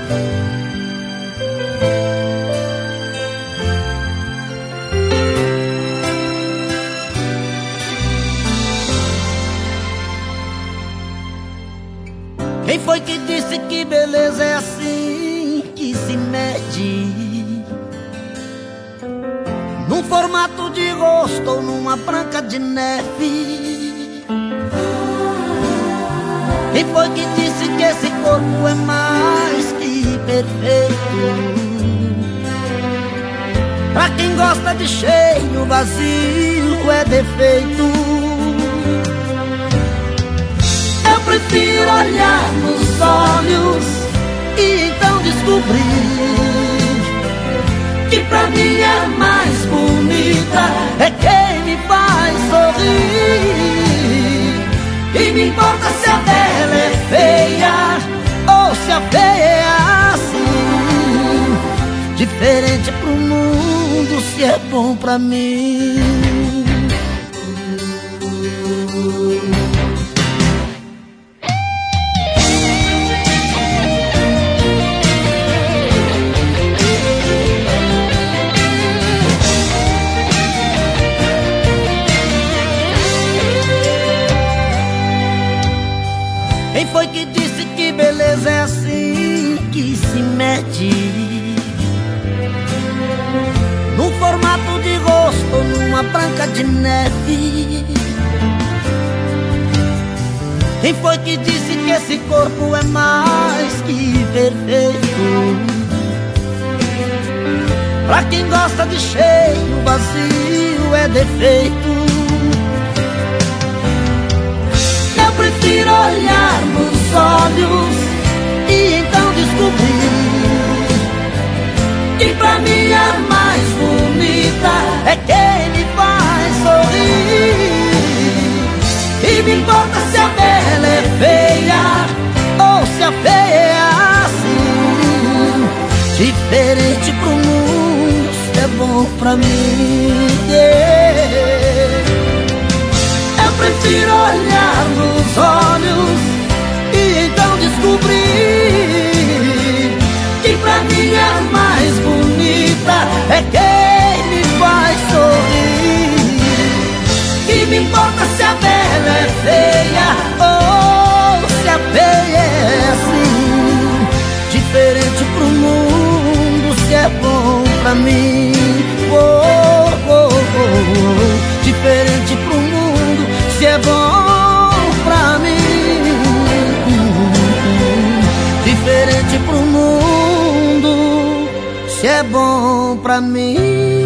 Quem foi que disse que beleza é assim que se mede? Num formato de rosto ou numa branca de neve? Quem foi que disse que esse corpo é mais que perfeito? Pra quem gosta de cheio, vazio é defeito. Eu prefiro olhar nos olhos e então descobrir que pra mim a mais bonita é quem me faz sorrir. E me importa se a dela é feia ou se a feia é assim. Diferente pro mundo se é bom pra mim. Quem foi que disse que beleza é assim que se mede? Num formato de rosto ou numa branca de neve? Quem foi que disse que esse corpo é mais que perfeito? Pra quem gosta de cheio, vazio é defeito. Eu prefiro olhar nos olhos e então descobrir que pra mim a mais bonita é quem me faz sorrir. E me importa se a bela é feia ou se a feia é assim. Diferente pro mundo se é bom pra mim. Eu prefiro olhar nos olhos e então descobrir que pra mim a mais bonita é quem me faz sorrir. E me importa se a bela é feia ou se a feia é assim. Diferente pro mundo se é bom pra mim. Oh, oh, oh, oh. Diferente pro mundo se é bom pra mim. Diferente pro mundo se é bom pra mim.